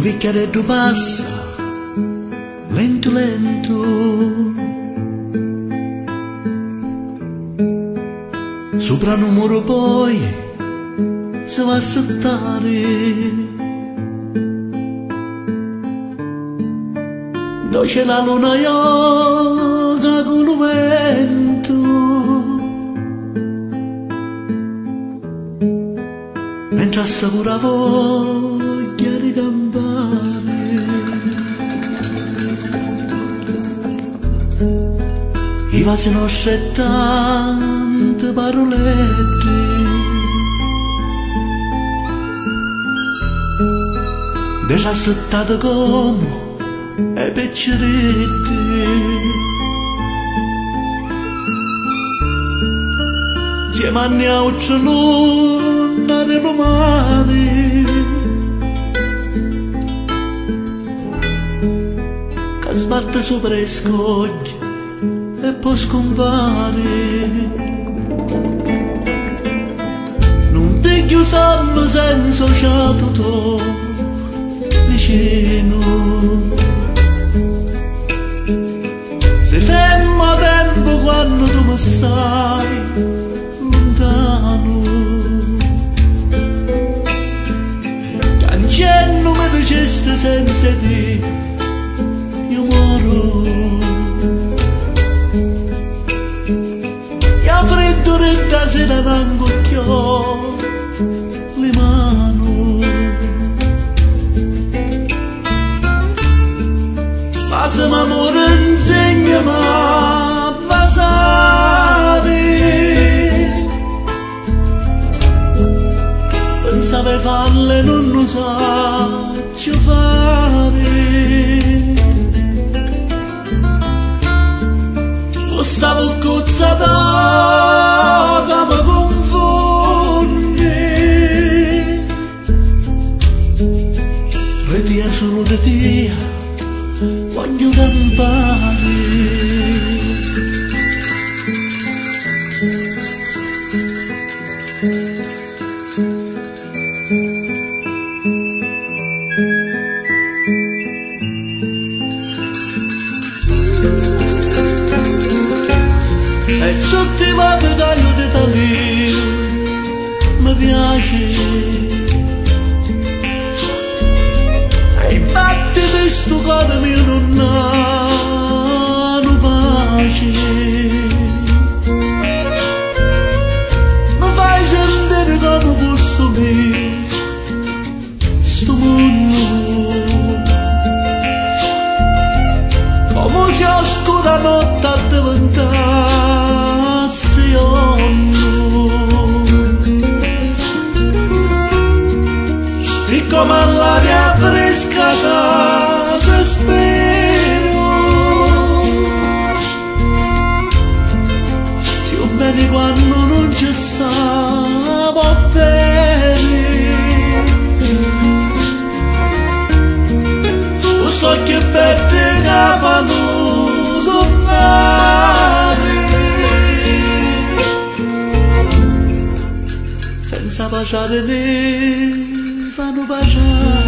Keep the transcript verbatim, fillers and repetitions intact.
Lo vecchiaretto passa, lento lento, sopra un muro poi si va a settare, dove c'è la luna yoga con il vento, mentre assicura voglia di campare, i vasi non c'è tante parolette, deixa assettate come e pecceretti, insieme a neauccio luna del mare, che sbatte sopra i scogli e poi scompare. Non ti chiusanno senza ciato tu vicino, se fermo tempo quando tu mi stai lontano, cancello mi dicesti senza te io moro, io freddo retta se la n'angocchiò le mani, ma se m'amore insegna a basare, pensavo falle non lo saggio fare, o stavo cozzata che mi confonde, retia solo di te voglio campare. E tutti i voti taglio di talì mi piace, e i battiti di sto cuore mio non hanno pace, mi fai sentire come fosse me sto mondo, come si oscura notte a diventasse giorno, e come l'aria fresca che spero, si va bene quando non ci stavo bene, lo so che per te che fanno sonnare, senza baciare ne fanno baciare.